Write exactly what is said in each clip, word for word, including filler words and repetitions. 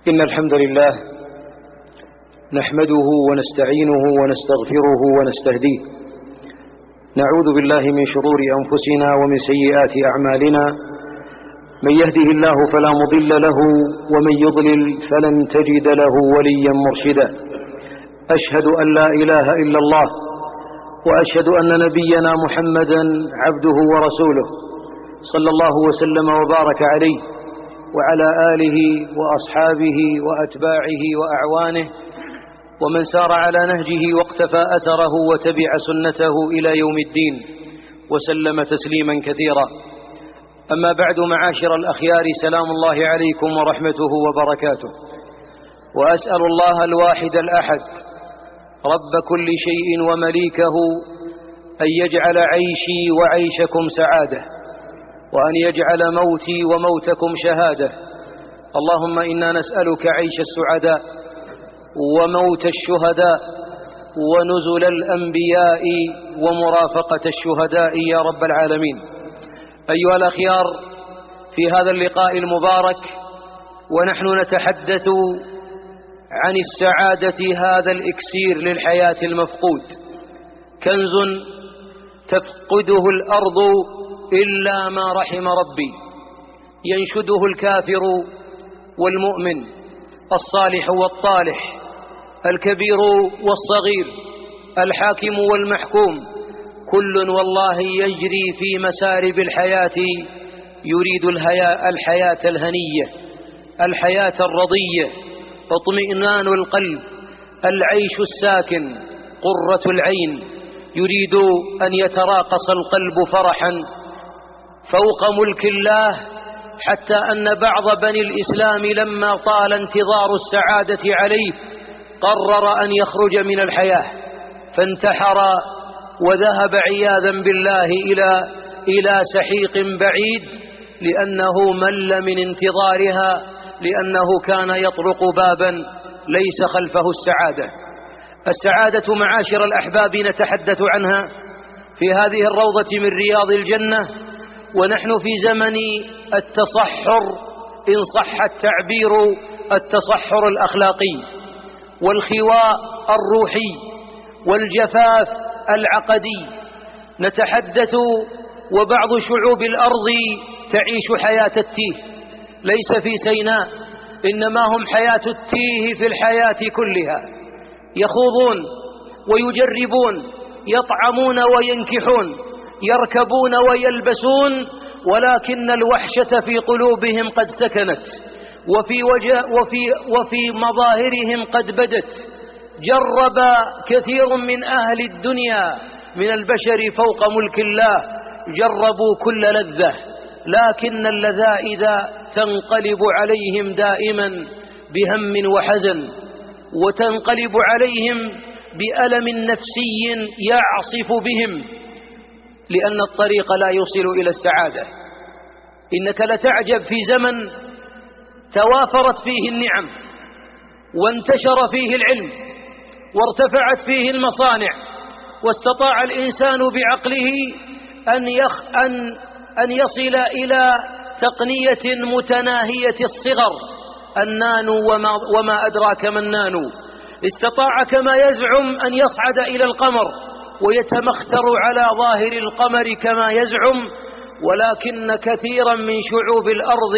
إن الحمد لله نحمده ونستعينه ونستغفره ونستهديه، نعوذ بالله من شرور أنفسنا ومن سيئات أعمالنا، من يهده الله فلا مضل له ومن يضلل فلن تجد له وليا مرشدا. أشهد أن لا إله إلا الله وأشهد أن نبينا محمدا عبده ورسوله صلى الله وسلم وبارك عليه وعلى آله وأصحابه وأتباعه وأعوانه ومن سار على نهجه واقتفى أثره وتبع سنته إلى يوم الدين وسلم تسليما كثيرا. أما بعد، معاشر الأخيار، سلام الله عليكم ورحمته وبركاته. وأسأل الله الواحد الأحد رب كل شيء ومليكه أن يجعل عيشي وعيشكم سعادة، وأن يجعل موتي وموتكم شهادة. اللهم إنا نسألك عيش السعداء وموت الشهداء ونزل الأنبياء ومرافقة الشهداء يا رب العالمين. أيها الأخيار، في هذا اللقاء المبارك ونحن نتحدث عن السعادة، هذا الإكسير للحياة المفقود، كنز تفقده الأرض إلا ما رحم ربي، ينشده الكافر والمؤمن، الصالح والطالح، الكبير والصغير، الحاكم والمحكوم، كل والله يجري في مسارب الحياة يريد الحياة الهنية، الحياة الرضية، اطمئنان القلب، العيش الساكن، قرة العين، يريد أن يتراقص القلب فرحا فوق ملك الله، حتى أن بعض بني الإسلام لما طال انتظار السعادة عليه قرر أن يخرج من الحياة، فانتحر وذهب عياذا بالله إلى إلى سحيق بعيد، لأنه مل من انتظارها، لأنه كان يطرق بابا ليس خلفه السعادة. السعادة معاشر الأحباب نتحدث عنها في هذه الروضة من رياض الجنة، ونحن في زمن التصحر، إن صح التعبير، التصحر الأخلاقي والخواء الروحي والجفاف العقدي. نتحدث وبعض شعوب الأرض تعيش حياة التيه، ليس في سيناء، إنما هم حياة التيه في الحياة كلها، يخوضون ويجربون، يطعمون وينكحون، يركبون ويلبسون، ولكن الوحشة في قلوبهم قد سكنت، وفي, وفي, وفي مظاهرهم قد بدت. جرب كثير من أهل الدنيا من البشر فوق ملك الله، جربوا كل لذة، لكن اللذائذ تنقلب عليهم دائما بهم وحزن، وتنقلب عليهم بألم نفسي يعصف بهم، لأن الطريق لا يوصل إلى السعادة. إنك لتعجب في زمن توافرت فيه النعم، وانتشر فيه العلم، وارتفعت فيه المصانع، واستطاع الإنسان بعقله أن, يخ أن, أن يصل إلى تقنية متناهية الصغر، النانو وما, وما أدراك ما النانو. استطاع كما يزعم أن يصعد إلى القمر ويتمختر على ظاهر القمر كما يزعم، ولكن كثيرا من شعوب الأرض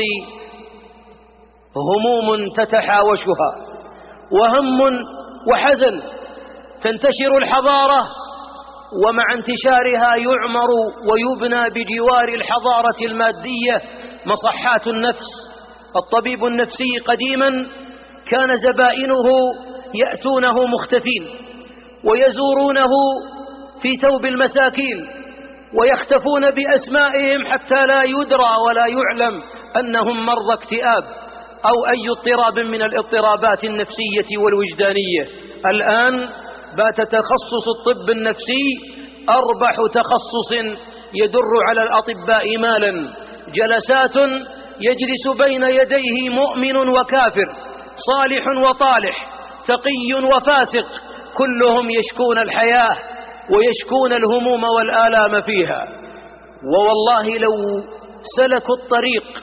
هموم تتحاوشها، وهم وحزن. تنتشر الحضارة، ومع انتشارها يعمر ويبنى بجوار الحضارة المادية مصحات النفس. الطبيب النفسي قديما كان زبائنه يأتونه مختفين، ويزورونه في ثوب المساكين، ويختفون بأسمائهم حتى لا يدرى ولا يعلم أنهم مرضى اكتئاب أو أي اضطراب من الاضطرابات النفسية والوجدانية. الآن بات تخصص الطب النفسي أربح تخصص يدر على الأطباء مالا، جلسات يجلس بين يديه مؤمن وكافر، صالح وطالح، تقي وفاسق، كلهم يشكون الحياة ويشكون الهموم والآلام فيها. ووالله لو سلكوا الطريق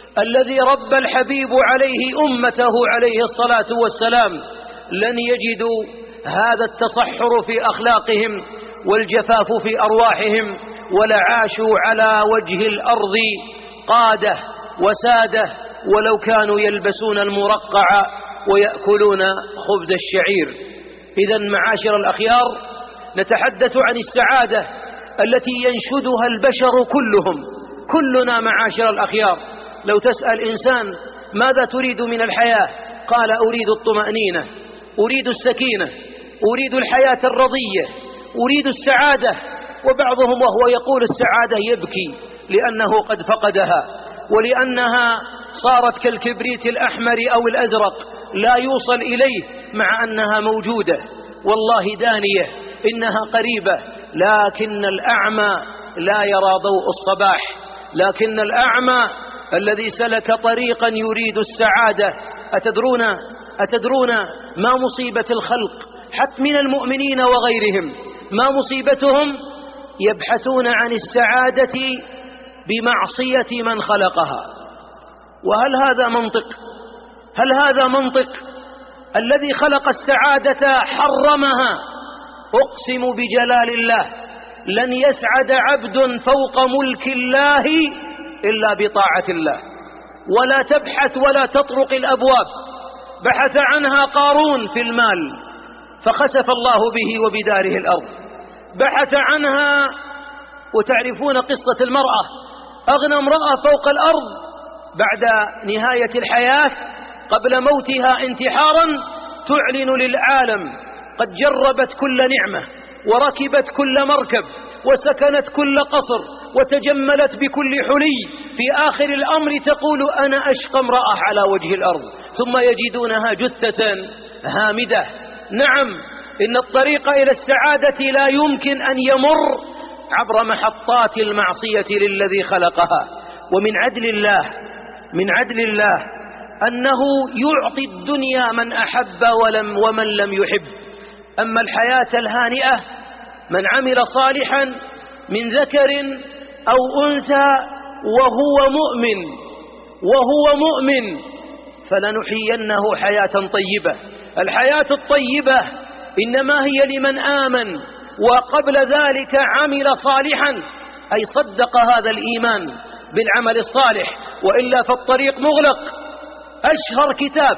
الذي ربى الحبيب عليه أمته عليه الصلاة والسلام لن يجدوا هذا التصحر في أخلاقهم والجفاف في أرواحهم، ولعاشوا على وجه الأرض قادة وسادة، ولو كانوا يلبسون المرقع ويأكلون خبز الشعير. إذن معاشر الأخيار، نتحدث عن السعادة التي ينشدها البشر كلهم، كلنا معاشر الأخيار. لو تسأل إنسان ماذا تريد من الحياة؟ قال أريد الطمأنينة، أريد السكينة، أريد الحياة الرضية، أريد السعادة. وبعضهم وهو يقول السعادة يبكي لأنه قد فقدها، ولأنها صارت كالكبريت الأحمر أو الأزرق لا يوصل إليه، مع أنها موجودة والله دانية، إنها قريبة. لكن الأعمى لا يرى ضوء الصباح، لكن الأعمى الذي سلك طريقا يريد السعادة. أتدرون أتدرون ما مصيبة الخلق حتى من المؤمنين وغيرهم؟ ما مصيبتهم؟ يبحثون عن السعادة بمعصية من خلقها. وهل هذا منطق؟ هل هذا منطق؟ الذي خلق السعادة حرمها. أقسم بجلال الله لن يسعد عبد فوق ملك الله إلا بطاعة الله. ولا تبحث ولا تطرق الأبواب. بحث عنها قارون في المال فخسف الله به وبداره الأرض. بحث عنها، وتعرفون قصة المرأة، أغنى امرأة فوق الأرض بعد نهاية الحياة قبل موتها انتحارا، تعلن للعالم قد جربت كل نعمة وركبت كل مركب وسكنت كل قصر وتجملت بكل حلي، في آخر الأمر تقول أنا أشقى امرأة على وجه الأرض، ثم يجدونها جثة هامدة. نعم، إن الطريق إلى السعادة لا يمكن أن يمر عبر محطات المعصية للذي خلقها. ومن عدل الله من عدل الله أنه يعطي الدنيا من أحب ولم ومن لم يحب. أما الحياة الهانئة، من عمل صالحا من ذكر أو أنثى وهو مؤمن وهو مؤمن فلنحيينه حياة طيبة. الحياة الطيبة إنما هي لمن آمن وقبل ذلك عمل صالحا، أي صدق هذا الإيمان بالعمل الصالح، وإلا فالطريق مغلق. أشهر كتاب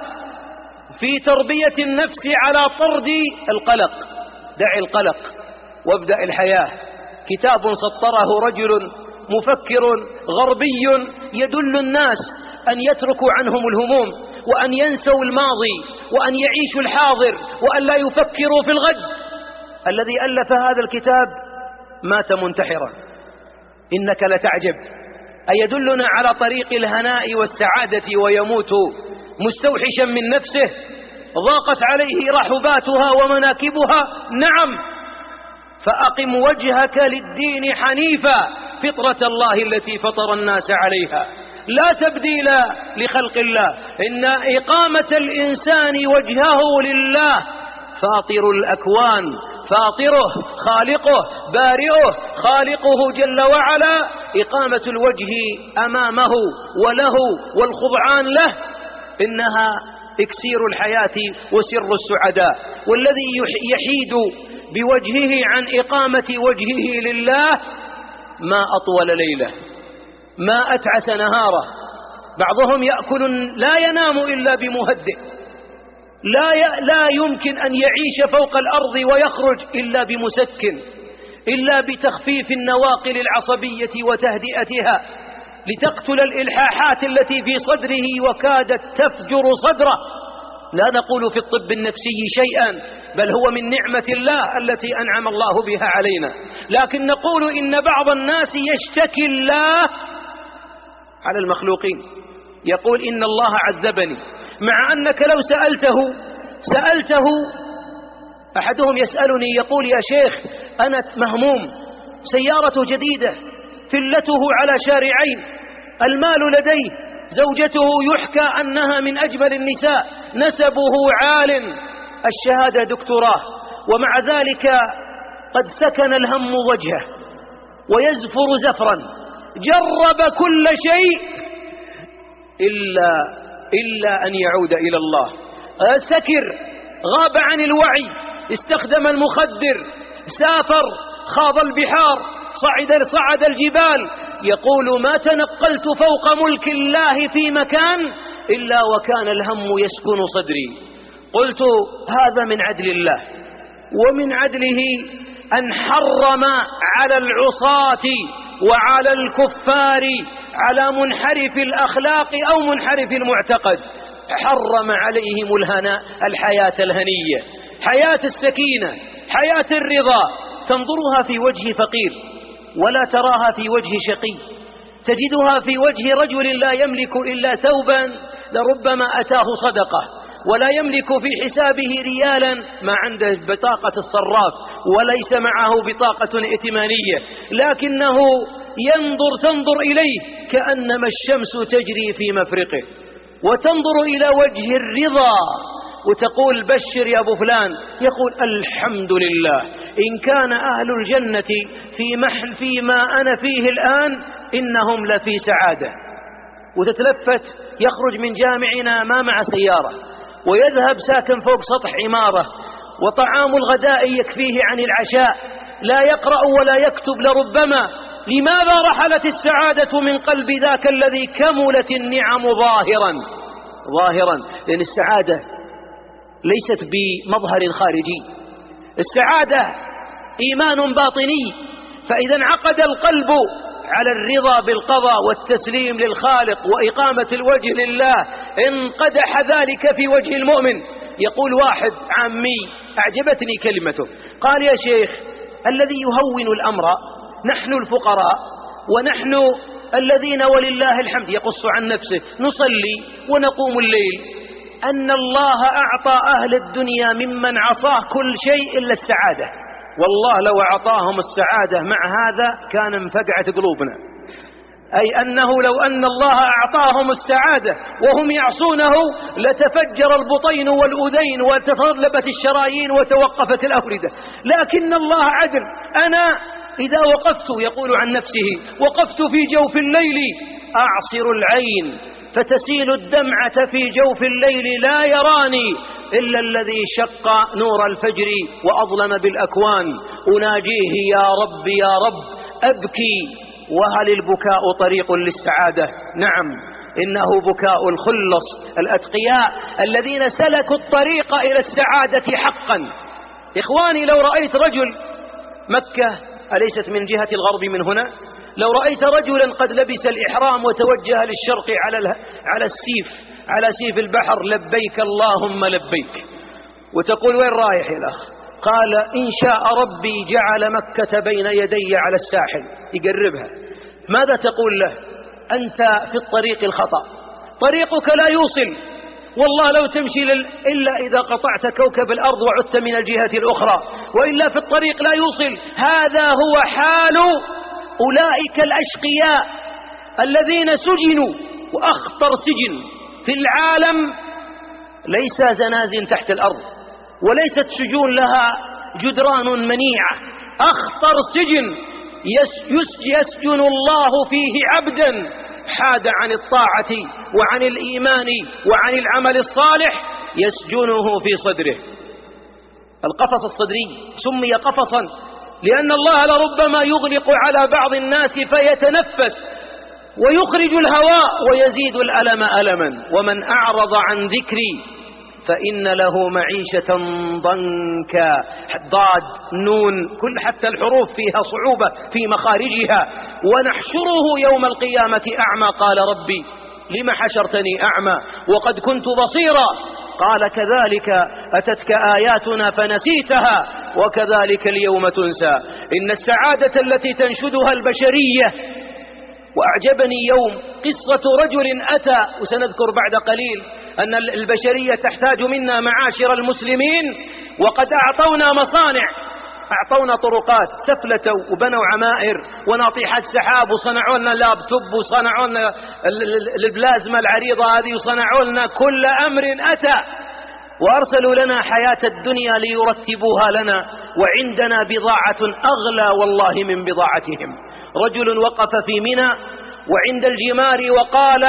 في تربية النفس على طرد القلق، دع القلق وابدأ الحياة، كتاب سطره رجل مفكر غربي يدل الناس أن يتركوا عنهم الهموم، وأن ينسوا الماضي، وأن يعيشوا الحاضر، وأن لا يفكروا في الغد. الذي ألف هذا الكتاب مات منتحرا. إنك لتعجب، أيدلنا على طريق الهناء والسعادة ويموت مستوحشا من نفسه ضاقت عليه رحباتها ومناكبها؟ نعم. فأقم وجهك للدين حنيفا فطرة الله التي فطر الناس عليها، لا تبديل لخلق الله، إن إقامة الإنسان وجهه لله فاطر الأكوان، فاطره خالقه بارئه خالقه جل وعلا، إقامة الوجه أمامه وله والخضعان له إنها إكسير الحياة وسر السعداء. والذي يحيد بوجهه عن إقامة وجهه لله ما أطول ليله، ما أتعس نهاره. بعضهم يأكل لا ينام إلا بمهدئ، لا ي... لا يمكن أن يعيش فوق الأرض ويخرج إلا بمسكن، إلا بتخفيف النواقل العصبية وتهدئتها لتقتل الإلحاحات التي في صدره وكادت تفجر صدره. لا نقول في الطب النفسي شيئا، بل هو من نعمة الله التي أنعم الله بها علينا، لكن نقول إن بعض الناس يشتكي الله على المخلوقين، يقول إن الله عذبني، مع أنك لو سألته سألته أحدهم يسألني يقول يا شيخ أنا مهموم، سيارته جديدة، فلته على شارعين، المال لديه، زوجته يحكى أنها من أجمل النساء، نسبه عال، الشهادة دكتوراه، ومع ذلك قد سكن الهم وجهه ويزفر زفرا، جرب كل شيء إلا, إلا أن يعود إلى الله. سكر، غاب عن الوعي، استخدم المخدر، سافر، خاض البحار، صعد, صعد الجبال، يقول ما تنقلت فوق ملك الله في مكان إلا وكان الهم يسكن صدري. قلت هذا من عدل الله، ومن عدله أن حرم على العصاة وعلى الكفار، على منحرف الأخلاق أو منحرف المعتقد، حرم عليهم الهناء، الحياة الهنية، حياة السكينة، حياة الرضا. تنظرها في وجه فقير ولا تراها في وجه شقي، تجدها في وجه رجل لا يملك إلا ثوبا لربما أتاه صدقة، ولا يملك في حسابه ريالا، ما عنده بطاقة الصراف وليس معه بطاقة ائتمانية، لكنه ينظر تنظر إليه كأنما الشمس تجري في مفرقه، وتنظر إلى وجه الرضا وتقول بشر يا أبو فلان، يقول الحمد لله إن كان أهل الجنة في محل فيما أنا فيه الآن إنهم لفي سعادة. وتتلفت يخرج من جامعنا ما مع سيارة، ويذهب ساكن فوق سطح عمارة، وطعام الغداء يكفيه عن العشاء، لا يقرأ ولا يكتب لربما. لماذا رحلت السعادة من قلب ذاك الذي كملت النعم ظاهرا ظاهرا؟ لأن السعادة ليست بمظهر خارجي، السعادة إيمان باطني. فإذا انعقد القلب على الرضا بالقضاء والتسليم للخالق وإقامة الوجه لله، انقدح ذلك في وجه المؤمن. يقول واحد عامي أعجبتني كلمته، قال يا شيخ الذي يهون الأمر نحن الفقراء، ونحن الذين ولله الحمد، يقص عن نفسه، نصلي ونقوم الليل، أن الله أعطى أهل الدنيا ممن عصاه كل شيء إلا السعادة. والله لو أعطاهم السعادة مع هذا كان انفقعت قلوبنا، أي أنه لو أن الله أعطاهم السعادة وهم يعصونه لتفجر البطين والأذين وتطلبت الشرايين وتوقفت الأوردة. لكن الله عدل. أنا إذا وقفت، يقول عن نفسه، وقفت في جوف الليل أعصر العين فتسيل الدمعة في جوف الليل، لا يراني إلا الذي شق نور الفجر وأظلم بالأكوان، أناجيه يا رب يا رب أبكي، وهل البكاء طريق للسعادة؟ نعم، إنه بكاء الخلص الأتقياء الذين سلكوا الطريق إلى السعادة حقا. إخواني، لو رأيت رجل، مكة أليست من جهة الغرب من هنا؟ لو رأيت رجلا قد لبس الإحرام وتوجه للشرق على على السيف، على سيف البحر، لبيك اللهم لبيك، وتقول وين رايح يا الأخ؟ قال إن شاء ربي جعل مكة بين يدي على الساحل، يقربها. ماذا تقول له؟ أنت في الطريق الخطأ، طريقك لا يوصل، والله لو تمشي لل... إلا إذا قطعت كوكب الأرض وعدت من الجهة الأخرى، وإلا في الطريق لا يوصل. هذا هو حال أولئك الأشقياء الذين سجنوا، وأخطر سجن في العالم ليس زنازين تحت الأرض، وليست سجون لها جدران منيعة. أخطر سجن يسجن الله فيه عبدا حاد عن الطاعة وعن الإيمان وعن العمل الصالح، يسجنه في صدره. القفص الصدري سمي قفصا لأن الله لربما يغلق على بعض الناس فيتنفس ويخرج الهواء ويزيد الألم ألما. ومن أعرض عن ذكري فإن له معيشة ضنكا، ضاد نون، كل حتى الحروف فيها صعوبة في مخارجها. ونحشره يوم القيامة أعمى، قال ربي لم حشرتني أعمى وقد كنت بصيرا، قال كذلك أتتك آياتنا فنسيتها وكذلك اليوم تنسى. إن السعادة التي تنشدها البشرية، وأعجبني يوم قصة رجل أتى، وسنذكر بعد قليل أن البشرية تحتاج منا معاشر المسلمين، وقد أعطونا مصانع، أعطونا طرقات، سفلتوا وبنوا عمائر وناطحات سحاب، وصنعوا لنا لابتوب، وصنعوا لنا البلازما العريضة هذه، وصنعوا لنا كل أمر أتى، وأرسلوا لنا حياة الدنيا ليرتبوها لنا، وعندنا بضاعة أغلى والله من بضاعتهم. رجل وقف في منى وعند الجمار وقال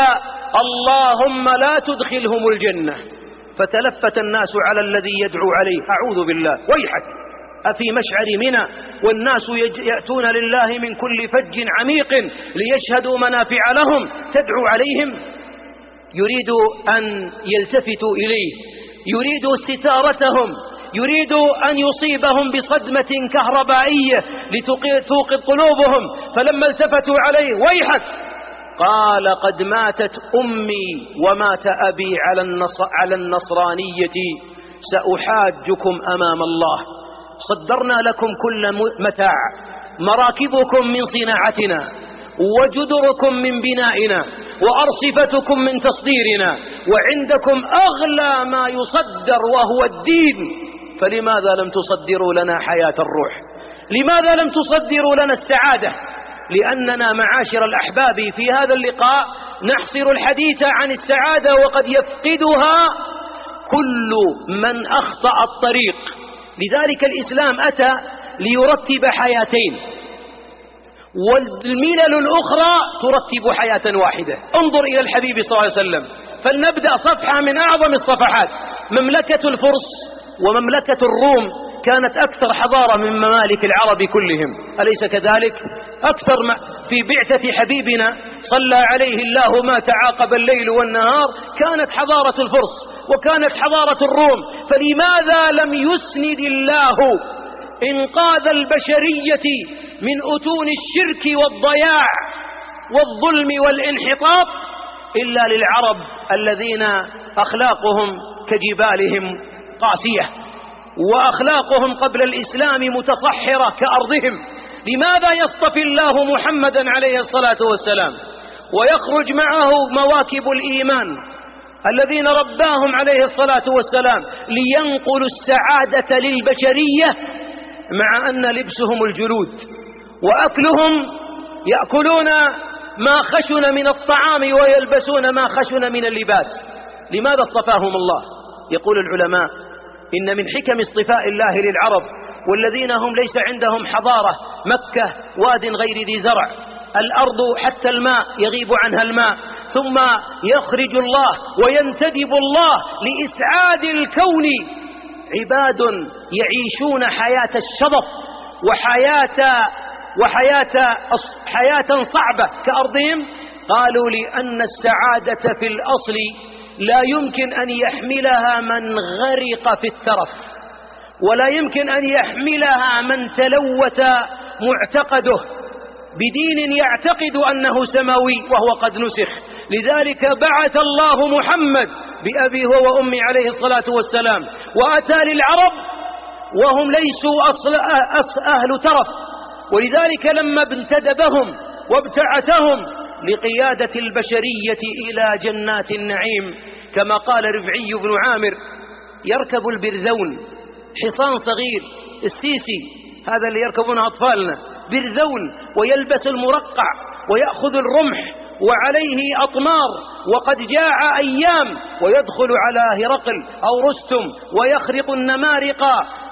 اللهم لا تدخلهم الجنة. فتلفت الناس على الذي يدعو عليه: أعوذ بالله، ويحك، أفي مشعر منى والناس يأتون لله من كل فج عميق ليشهدوا منافع لهم تدعو عليهم؟ يريد أن يلتفتوا إليه، يريد استثارتهم، يريد أن يصيبهم بصدمة كهربائية لتوقظ قلوبهم. فلما التفتوا عليه: ويحك، قال: قد ماتت أمي ومات أبي على النصرانية، سأحاجكم أمام الله. صدرنا لكم كل متاع، مراكبكم من صناعتنا، وجدركم من بنائنا، وأرصفتكم من تصديرنا، وعندكم أغلى ما يصدر وهو الدين، فلماذا لم تصدروا لنا حياة الروح؟ لماذا لم تصدروا لنا السعادة؟ لأننا معاشر الأحباب في هذا اللقاء نحصر الحديث عن السعادة، وقد يفقدها كل من أخطأ الطريق. لذلك الإسلام أتى ليرتب حياتين، والملل الأخرى ترتب حياة واحدة. انظر إلى الحبيب صلى الله عليه وسلم. فلنبدأ صفحة من أعظم الصفحات. مملكة الفرس ومملكة الروم كانت أكثر حضارة من ممالك العرب كلهم، أليس كذلك؟ أكثر ما في بعثة حبيبنا صلى عليه الله ما تعاقب الليل والنهار كانت حضارة الفرس وكانت حضارة الروم. فلماذا لم يسند الله إنقاذ البشرية من أتون الشرك والضياع والظلم والانحطاط إلا للعرب الذين أخلاقهم كجبالهم قاسية، وأخلاقهم قبل الإسلام متصحرة كأرضهم؟ لماذا يصطفي الله محمدا عليه الصلاة والسلام ويخرج معه مواكب الإيمان الذين رباهم عليه الصلاة والسلام لينقلوا السعادة للبشرية، مع أن لبسهم الجلود وأكلهم يأكلون ما خشن من الطعام ويلبسون ما خشن من اللباس؟ لماذا اصطفاهم الله؟ يقول العلماء: إن من حكم اصطفاء الله للعرب والذين هم ليس عندهم حضارة، مكة واد غير ذي زرع، الأرض حتى الماء يغيب عنها الماء، ثم يخرج الله وينتدب الله لإسعاد الكون عباد يعيشون حياة الشظف وحياة وحياة حياة صعبة كأرضهم. قالوا: لأن السعادة في الأصل لا يمكن أن يحملها من غرق في الترف، ولا يمكن أن يحملها من تلوث معتقده بدين يعتقد أنه سماوي وهو قد نسخ. لذلك بعث الله محمد بأبي هو وأمي عليه الصلاة والسلام، وأتى للعرب وهم ليسوا أصل أهل ترف، ولذلك لما انتدبهم وابتعثهم لقيادة البشرية إلى جنات النعيم، كما قال ربعي بن عامر: يركب البرذون، حصان صغير، السيسي هذا اللي يركبونه أطفالنا، برذون، ويلبس المرقع ويأخذ الرمح وعليه أطمار، وقد جاع أيام، ويدخل على هرقل أو رستم ويخرق النمارق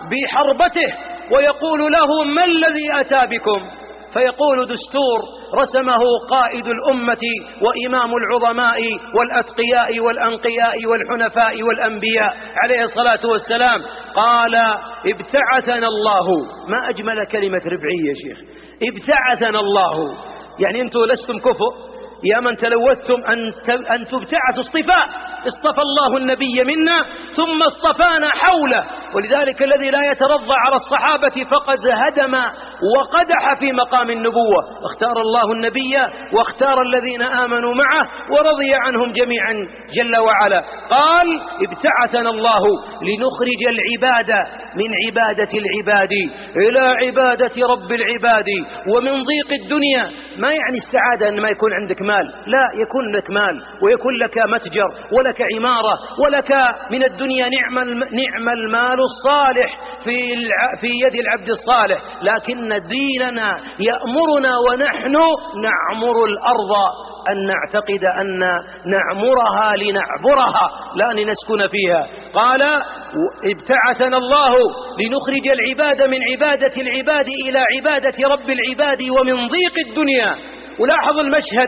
بحربته ويقول له: ما الذي أتى بكم؟ فيقول: دستور رسمه قائد الأمة وإمام العظماء والأتقياء والأنقياء والحنفاء والأنبياء عليه الصلاة والسلام. قال: ابتعثنا الله. ما أجمل كلمة ربعي يا شيخ، ابتعثنا الله، يعني أنتم لستم كفؤ يا من تلوثتم أن تبتعثوا اصطفاء. اصطفى الله النبي منا ثم اصطفانا حوله، ولذلك الذي لا يترضى على الصحابة فقد هدم وقدح في مقام النبوة. اختار الله النبي واختار الذين آمنوا معه ورضي عنهم جميعا جل وعلا. قال: ابتعثنا الله لنخرج العباد من عبادة العباد إلى عبادة رب العباد ومن ضيق الدنيا. ما يعني السعادة أن ما يكون عندك مال، لا، يكون لك مال ويكون لك متجر ولك عمارة ولك من الدنيا نعم نعم المال الصالح في في يد العبد الصالح، لكن ديننا يأمرنا ونحن نعمر الأرض أن نعتقد أن نعمرها لنعبرها لا لنسكن فيها. قال: ابتعثنا الله لنخرج العباد من عبادة العباد إلى عبادة رب العباد ومن ضيق الدنيا. ولاحظ المشهد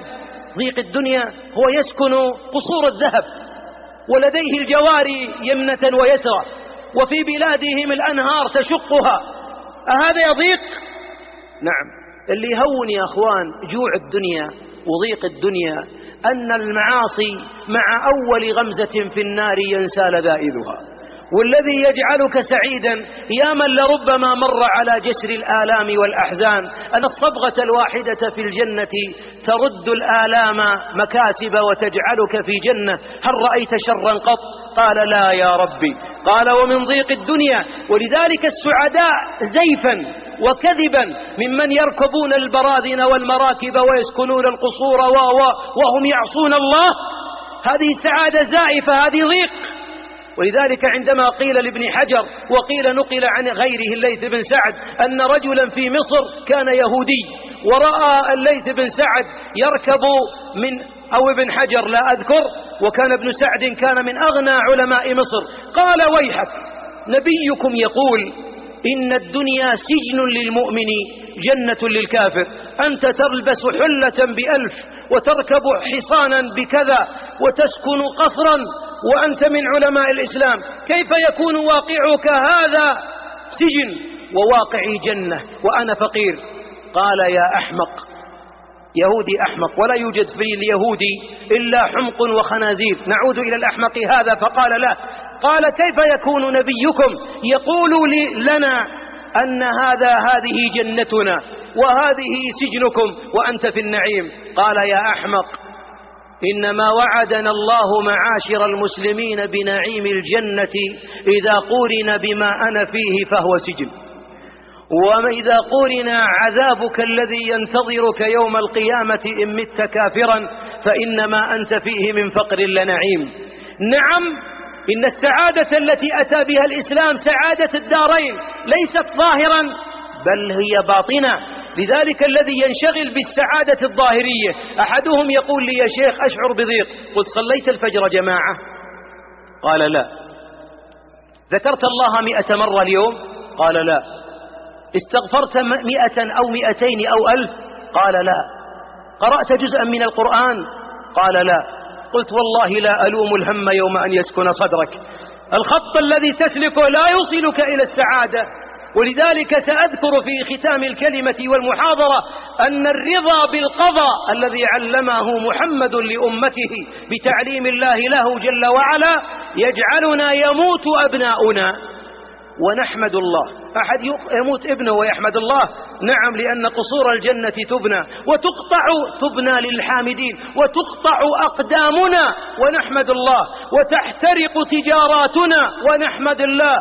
ضيق الدنيا هو يسكن قصور الذهب ولديه الجواري يمنة ويسرى وفي بلادهم الأنهار تشقها، أهذا يضيق؟ نعم. اللي يهون يا أخوان جوع الدنيا وضيق الدنيا أن المعاصي مع أول غمزة في النار ينسى لذائذها، والذي يجعلك سعيدا يا من لربما مر على جسر الآلام والأحزان أن الصبغة الواحدة في الجنة ترد الآلام مكاسب وتجعلك في جنة. هل رأيت شرا قط؟ قال لا يا ربي. قال ومن ضيق الدنيا. ولذلك السعداء زيفا وكذبا ممن يركبون البراذن والمراكب ويسكنون القصور وهم يعصون الله، هذه سعادة زائفة، هذه ضيق. ولذلك عندما قيل لابن حجر وقيل نقل عن غيره الليث بن سعد أن رجلا في مصر كان يهودي ورأى الليث بن سعد يركب من أو ابن حجر لا أذكر، وكان ابن سعد كان من أغنى علماء مصر، قال ويحك نبيكم يقول إن الدنيا سجن للمؤمن جنة للكافر، أنت تلبس حلة بألف وتركب حصانا بكذا وتسكن قصرا وأنت من علماء الإسلام، كيف يكون واقعك هذا سجن وواقعي جنة وأنا فقير؟ قال يا أحمق، يهودي أحمق، ولا يوجد في اليهودي إلا حمق وخنازير، نعود إلى الأحمق هذا. فقال لا، قال كيف يكون نبيكم يقول لنا أن هذا هذه جنتنا وهذه سجنكم وأنت في النعيم؟ قال يا أحمق، إنما وعدنا الله معاشر المسلمين بنعيم الجنة إذا قورن بما أنا فيه فهو سجن، وإذا قورن عذابك الذي ينتظرك يوم القيامة إن مت كافرا فإنما أنت فيه من فقر لنعيم. نعم، إن السعادة التي أتى بها الإسلام سعادة الدارين ليست ظاهرا بل هي باطنة. لذلك الذي ينشغل بالسعادة الظاهرية، أحدهم يقول لي يا شيخ أشعر بضيق، قلت صليت الفجر جماعة؟ قال لا. ذكرت الله مئة مرة اليوم؟ قال لا. استغفرت مئة أو مئتين أو ألف؟ قال لا. قرأت جزءا من القرآن؟ قال لا. قلت والله لا ألوم الهم يوم أن يسكن صدرك، الخط الذي تسلكه لا يوصلك إلى السعادة. ولذلك سأذكر في ختام الكلمة والمحاضرة أن الرضا بالقضاء الذي علمه محمد لأمته بتعليم الله له جل وعلا يجعلنا يموت أبناؤنا ونحمد الله. أحد يموت ابنه ويحمد الله؟ نعم، لأن قصور الجنة تبنى وتقطع، تبنى للحامدين، وتقطع أقدامنا ونحمد الله، وتحترق تجاراتنا ونحمد الله،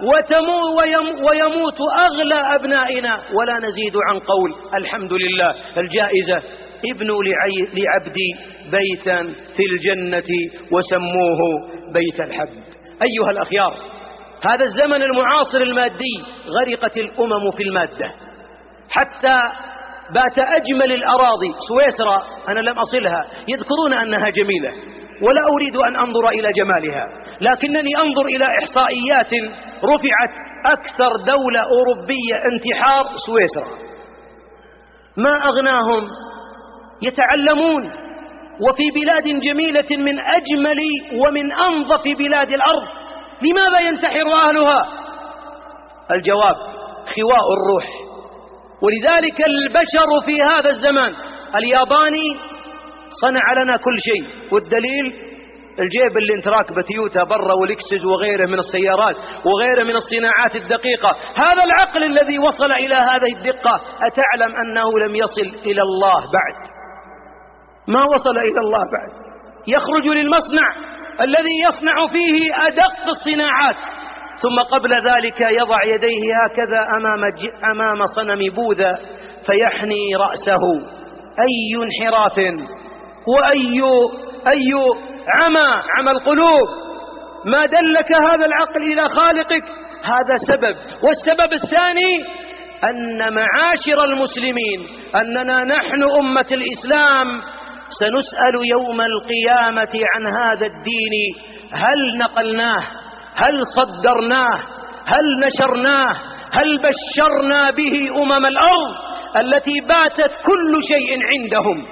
ويموت أغلى أبنائنا ولا نزيد عن قول الحمد لله. الجائزة ابنوا لعبدي بيتا في الجنة وسموه بيت الحمد. أيها الأخيار، هذا الزمن المعاصر المادي غرقت الأمم في المادة حتى بات أجمل الأراضي. سويسرا أنا لم أصلها، يذكرون أنها جميلة ولا أريد أن أنظر إلى جمالها، لكنني أنظر إلى إحصائيات رفعت أكثر دولة أوروبية انتحار سويسرا. ما أغناهم؟ يتعلمون وفي بلاد جميلة من أجمل ومن أنظف بلاد الأرض، لماذا ينتحر أهلها؟ الجواب خواء الروح. ولذلك البشر في هذا الزمان، الياباني صنع لنا كل شيء، والدليل الجيب اللي انت راكبه تويوتا برا ولكسس وغيره من السيارات وغيره من الصناعات الدقيقة. هذا العقل الذي وصل إلى هذه الدقة، أتعلم أنه لم يصل إلى الله بعد؟ ما وصل إلى الله بعد. يخرج للمصنع الذي يصنع فيه أدق الصناعات، ثم قبل ذلك يضع يديه هكذا أمام, أمام صنم بوذا فيحني رأسه. أي انحراف وأي أي عمى عمى القلوب. ما دلك هذا العقل إلى خالقك؟ هذا سبب. والسبب الثاني أن معاشر المسلمين، أننا نحن أمة الإسلام سنسأل يوم القيامة عن هذا الدين، هل نقلناه؟ هل صدرناه؟ هل نشرناه؟ هل بشرنا به أمم الأرض التي باتت كل شيء عندهم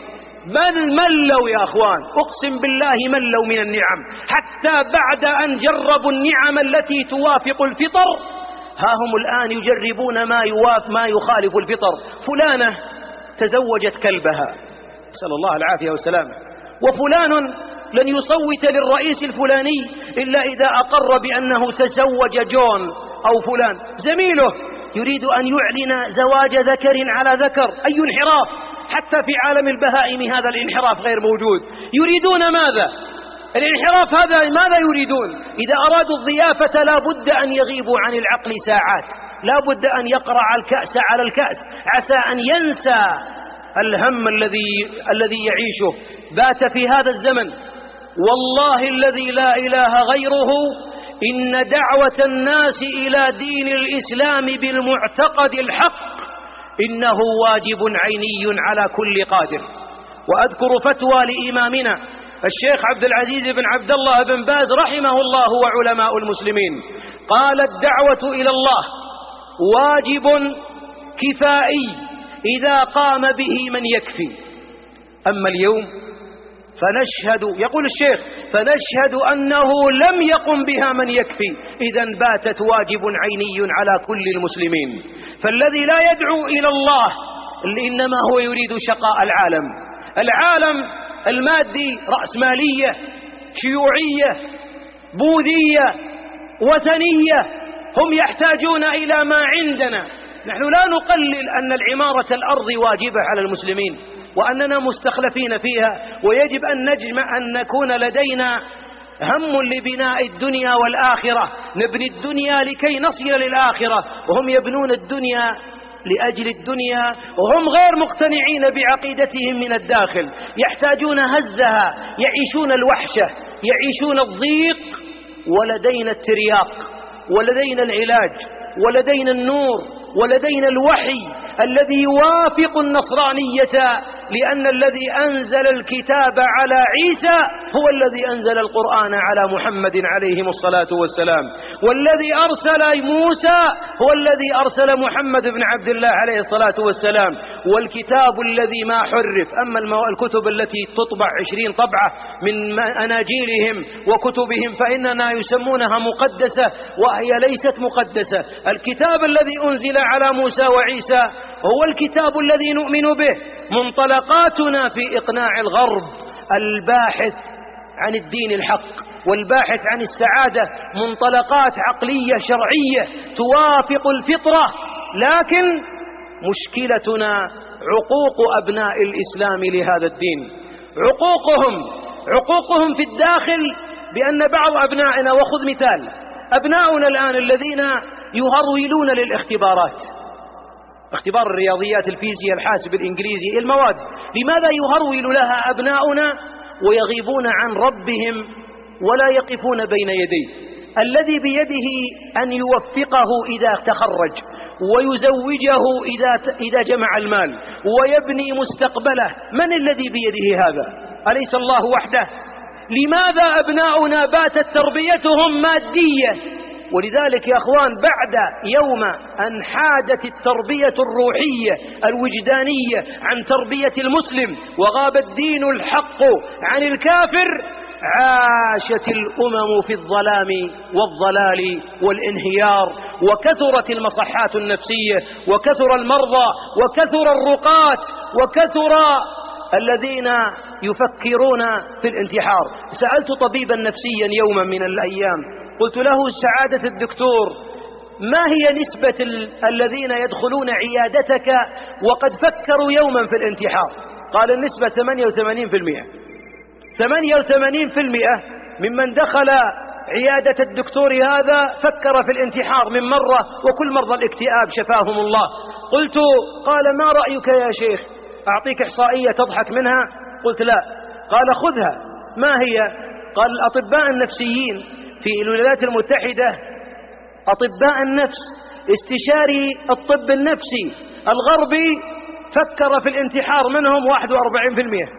بل ملوا يا أخوان، أقسم بالله ملوا من النعم، حتى بعد أن جربوا النعم التي توافق الفطر ها هم الآن يجربون ما يواف ما يخالف الفطر. فلانة تزوجت كلبها، نسأل الله العافية والسلامة، وفلان لن يصوت للرئيس الفلاني إلا إذا أقر بأنه تزوج جون أو فلان. زميله يريد أن يعلن زواج ذكر على ذكر. أي انحراف! حتى في عالم البهائم هذا الانحراف غير موجود. يريدون ماذا؟ الانحراف هذا ماذا يريدون؟ إذا أرادوا الضيافة لا بد أن يغيبوا عن العقل ساعات، لا بد أن يقرع الكأس على الكأس عسى أن ينسى الهم الذي الذي يعيشه. بات في هذا الزمن والله الذي لا إله غيره إن دعوة الناس إلى دين الإسلام بالمعتقد الحق إنه واجب عيني على كل قادر. وأذكر فتوى لإمامنا الشيخ عبد العزيز بن عبد الله بن باز رحمه الله وعلماء المسلمين، قال: الدعوة إلى الله واجب كفائي إذا قام به من يكفي. أما اليوم فنشهد، يقول الشيخ، فنشهد أنه لم يقم بها من يكفي، إذن باتت واجب عيني على كل المسلمين. فالذي لا يدعو إلى الله إنما هو يريد شقاء العالم. العالم المادي رأسمالية شيوعية بوذية وثنية، هم يحتاجون إلى ما عندنا. نحن لا نقلل أن العمارة الأرض واجبة على المسلمين وأننا مستخلفين فيها، ويجب أن نجمع أن نكون لدينا هم لبناء الدنيا والآخرة، نبني الدنيا لكي نصل للآخرة، وهم يبنون الدنيا لأجل الدنيا وهم غير مقتنعين بعقيدتهم من الداخل، يحتاجون هزها، يعيشون الوحشة، يعيشون الضيق، ولدينا الترياق، ولدينا العلاج، ولدينا النور، ولدينا الوحي الذي يوافق النصرانية، لأن الذي أنزل الكتاب على عيسى هو الذي أنزل القرآن على محمد عليه الصلاة والسلام، والذي أرسل موسى هو الذي أرسل محمد بن عبد الله عليه الصلاة والسلام، والكتاب الذي ما حرف. أما الكتب التي تطبع عشرين طبعة من أناجيلهم وكتبهم فإننا يسمونها مقدسة وهي ليست مقدسة. الكتاب الذي أنزل على موسى وعيسى هو الكتاب الذي نؤمن به. منطلقاتنا في إقناع الغرب الباحث عن الدين الحق والباحث عن السعادة منطلقات عقلية شرعية توافق الفطرة، لكن مشكلتنا عقوق أبناء الإسلام لهذا الدين. عقوقهم عقوقهم في الداخل بأن بعض أبنائنا، وخذ مثال أبناؤنا الآن الذين يهرولون للاختبارات، اختبار الرياضيات، الفيزياء، الحاسب، الإنجليزي، المواد، لماذا يهرول لها أبناؤنا ويغيبون عن ربهم ولا يقفون بين يديه؟ الذي بيده أن يوفقه إذا تخرج ويزوجه إذا إذا جمع المال ويبني مستقبله، من الذي بيده هذا؟ أليس الله وحده؟ لماذا أبناؤنا باتت تربيتهم مادية؟ ولذلك يا أخوان بعد يوم أن حادت التربية الروحية الوجدانية عن تربية المسلم وغاب الدين الحق عن الكافر، عاشت الأمم في الظلام والضلال والانهيار، وكثرت المصحات النفسية، وكثر المرضى، وكثر الرقات، وكثر الذين يفكرون في الانتحار. سألت طبيبا نفسيا يوما من الأيام، قلت له: سعادة الدكتور، ما هي نسبة الذين يدخلون عيادتك وقد فكروا يوما في الانتحار؟ قال: النسبة ثمانية وثمانين بالمئة. ثمانية وثمانين بالمئة ممن دخل عيادة الدكتور هذا فكر في الانتحار من مرة، وكل مرضى الاكتئاب شفاهم الله. قلت: قال: ما رأيك يا شيخ؟ أعطيك إحصائية تضحك منها؟ قلت: لا. قال: خذها. ما هي؟ قال: الأطباء النفسيين في الولايات المتحدة، أطباء النفس، استشاري الطب النفسي الغربي فكر في الانتحار منهم واحد وأربعين بالمئة.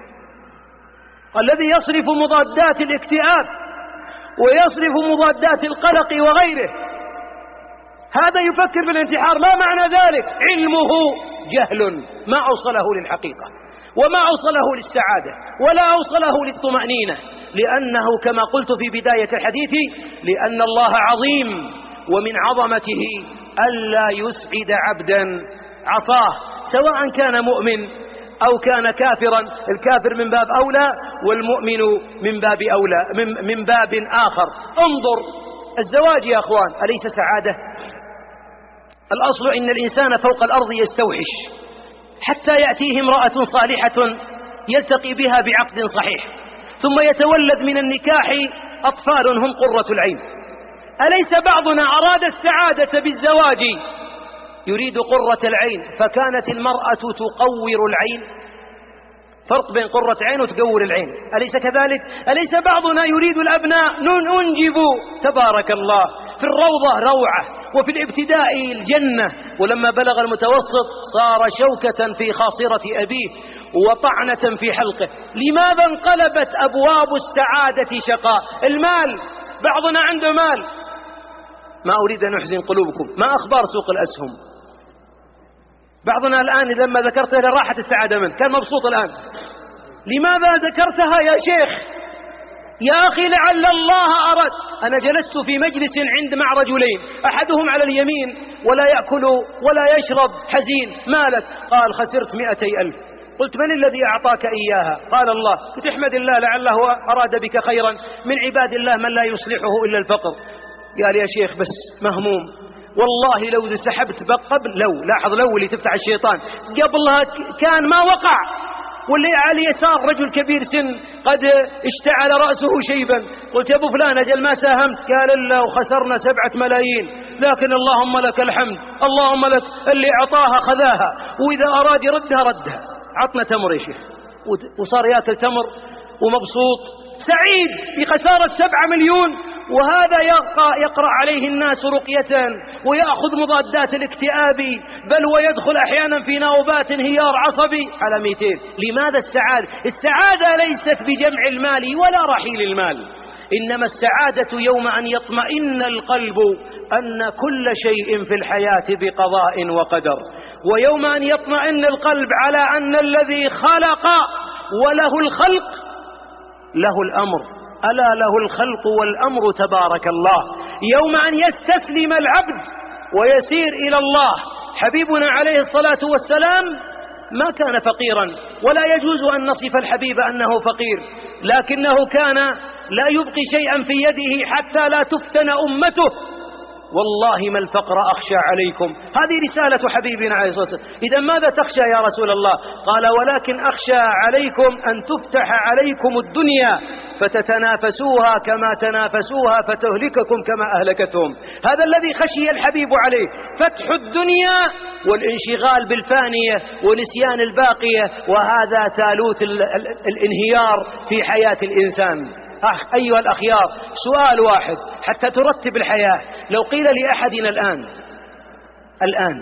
الذي يصرف مضادات الاكتئاب ويصرف مضادات القلق وغيره هذا يفكر في الانتحار. ما معنى ذلك؟ علمه جهل ما أوصله للحقيقة. وما أوصله للسعادة ولا أوصله للطمأنينة، لأنه كما قلت في بداية الحديث لأن الله عظيم، ومن عظمته ألا يسعد عبدا عصاه سواء كان مؤمن أو كان كافرا، الكافر من باب أولى والمؤمن من باب أولى من, من باب آخر. انظر الزواج يا أخوان أليس سعادة؟ الأصل إن الإنسان فوق الأرض يستوحش حتى يأتيه امرأة صالحة يلتقي بها بعقد صحيح، ثم يتولد من النكاح أطفال هم قرة العين. أليس بعضنا أراد السعادة بالزواج يريد قرة العين، فكانت المرأة تقور العين؟ فرق بين قرة عين وتقور العين، أليس كذلك؟ أليس بعضنا يريد الأبناء ننجب تبارك الله في الروضة روعة وفي الابتداء الجنة، ولما بلغ المتوسط صار شوكة في خاصرة أبيه وطعنة في حلقه؟ لماذا انقلبت أبواب السعادة شقاء؟ المال، بعضنا عنده مال. ما أريد أن أحزن قلوبكم، ما أخبار سوق الأسهم؟ بعضنا الآن لما ذكرتها لراحة السعادة منه كان مبسوط الآن. لماذا ذكرتها يا شيخ؟ يا أخي لعل الله أراد. أنا جلست في مجلس عند مع رجلين، أحدهم على اليمين ولا يأكل ولا يشرب حزين، مالك؟ قال خسرت مئتي ألف. قلت من الذي أعطاك إياها؟ قال الله. قلت احمد الله لعله أراد بك خيرا، من عباد الله من لا يصلحه إلا الفقر. قال يا شيخ بس مهموم والله لو سحبت قبل، لو لاحظ لو اللي تفتح الشيطان قبلها كان ما وقع. واللي على اليسار رجل كبير سن قد اشتعل رأسه شيبا. قلت يا ابو فلان اجل ما ساهمت؟ قال الا وخسرنا سبعة ملايين، لكن اللهم لك الحمد، اللهم لك اللي اعطاها خذاها، واذا اراد يردها ردها. عطنا تمر يا شيخ، وصار ياكل تمر ومبسوط سعيد بخسارة سبعة مليون. وهذا يقرأ, يقرأ عليه الناس رقية ويأخذ مضادات الاكتئاب، بل ويدخل أحيانا في نوبات انهيار عصبي على مئتين. لماذا السعادة؟ السعادة ليست بجمع المال ولا رحيل المال، إنما السعادة يوم أن يطمئن القلب أن كل شيء في الحياة بقضاء وقدر، ويوم أن يطمئن القلب على أن الذي خلق وله الخلق له الأمر، ألا له الخلق والأمر تبارك الله. يوم أن يستسلم العبد ويسير إلى الله. حبيبنا عليه الصلاة والسلام ما كان فقيرا، ولا يجوز أن نصف الحبيب أنه فقير، لكنه كان لا يبقي شيئا في يده حتى لا تفتن أمته. والله ما الفقر أخشى عليكم، هذه رسالة حبيبنا عليه الصلاة والسلام. إذا ماذا تخشى يا رسول الله؟ قال ولكن أخشى عليكم أن تفتح عليكم الدنيا فتتنافسوها كما تنافسوها فتهلككم كما أهلكتهم. هذا الذي خشي الحبيب عليه، فتح الدنيا والانشغال بالفانية ونسيان الباقية، وهذا تالوت الانهيار في حياة الإنسان. أخ أيها الأخيار، سؤال واحد حتى ترتب الحياة. لو قيل لأحدنا الآن الآن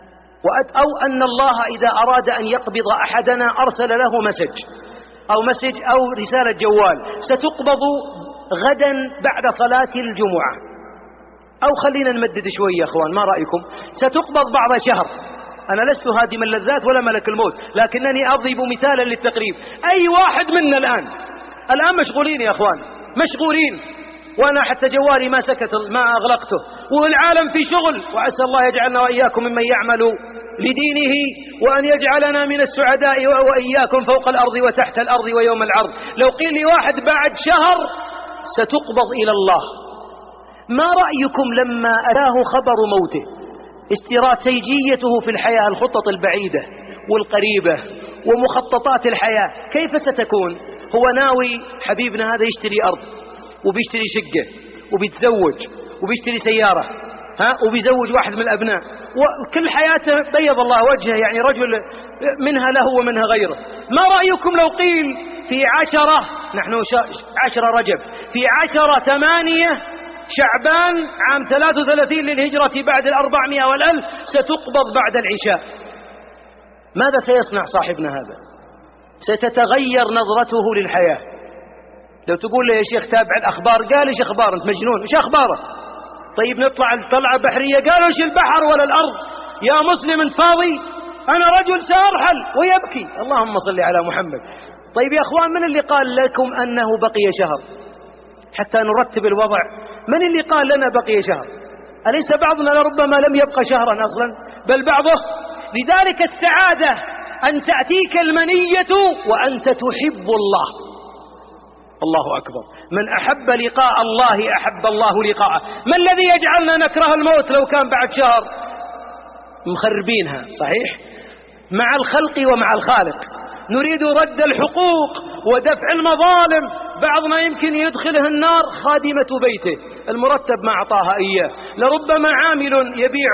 أو أن الله إذا أراد أن يقبض أحدنا أرسل له مسج أو مسج أو رسالة جوال ستقبض غدا بعد صلاة الجمعة، أو خلينا نمدد شوية يا أخوان، ما رأيكم؟ ستقبض بعد شهر. أنا لست هادم اللذات ولا ملك الموت، لكنني أضرب مثالا للتقريب. أي واحد منا الآن الآن مشغولين يا أخوان، مشغولين، وأنا حتى جوالي ما سكت ما أغلقته، والعالم في شغل. وعسى الله يجعلنا وإياكم ممن يعمل لدينه، وأن يجعلنا من السعداء وإياكم فوق الأرض وتحت الأرض ويوم العرض. لو قيل لي واحد بعد شهر ستقبض إلى الله، ما رأيكم لما أتاه خبر موته؟ استراتيجيته في الحياة، الخطط البعيدة والقريبة ومخططات الحياة كيف ستكون؟ هو ناوي حبيبنا هذا يشتري أرض وبيشتري شقة وبيتزوج وبيشتري سيارة، ها وبيزوج واحد من الأبناء، وكل حياته بيض الله وجهه، يعني رجل منها له ومنها غيره. ما رأيكم لو قيل في عشرة، نحن عشرة رجب، في عشرة ثمانية شعبان عام ثلاث وثلاثين للهجرة بعد الأربعمائة والألف ستقبض بعد العشاء، ماذا سيصنع صاحبنا هذا؟ ستتغير نظرته للحياة. لو تقول له يا شيخ تابع الأخبار، قال إيش أخبار؟ أنت مجنون، إيش أخباره؟ طيب نطلع طلعة بحرية، قالوا إيش البحر ولا الأرض؟ يا مسلم أنت فاضي؟ أنا رجل سأرحل، ويبكي. اللهم صل على محمد. طيب يا أخوان، من اللي قال لكم أنه بقي شهر؟ حتى نرتب الوضع، من اللي قال لنا بقي شهر؟ أليس بعضنا لربما لم يبقى شهرا أصلا، بل بعضه؟ لذلك السعادة أن تأتيك المنية وأنت تحب الله. الله أكبر. من أحب لقاء الله أحب الله لقاءه. ما الذي يجعلنا نكره الموت لو كان بعد شهر؟ مخربينها صحيح مع الخلق ومع الخالق. نريد رد الحقوق ودفع المظالم. بعضنا يمكن يدخله النار خادمة بيته، المرتب ما أعطاها إياه، لربما عامل يبيع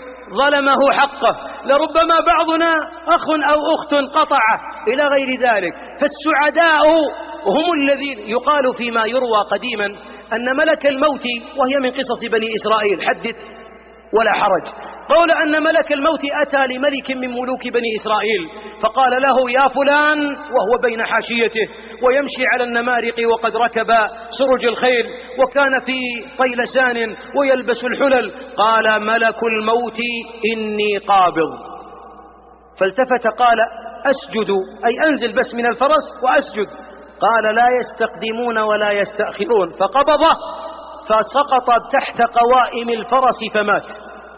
ظلمه حقه، لربما بعضنا أخ أو أخت قطعه إلى غير ذلك. فالسعداء هم الذين يقال فيما يروى قديما أن ملك الموت، وهي من قصص بني إسرائيل، حدث ولا حرج، قول أن ملك الموت أتى لملك من ملوك بني إسرائيل فقال له: يا فلان، وهو بين حاشيته ويمشي على النمارق وقد ركب سرج الخيل وكان في طيلسان ويلبس الحلل، قال: ملك الموت إني قابض. فالتفت قال: أسجد، أي أنزل بس من الفرس وأسجد. قال: لا يستقدمون ولا يستأخرون. فقبضه فسقط تحت قوائم الفرس فمات.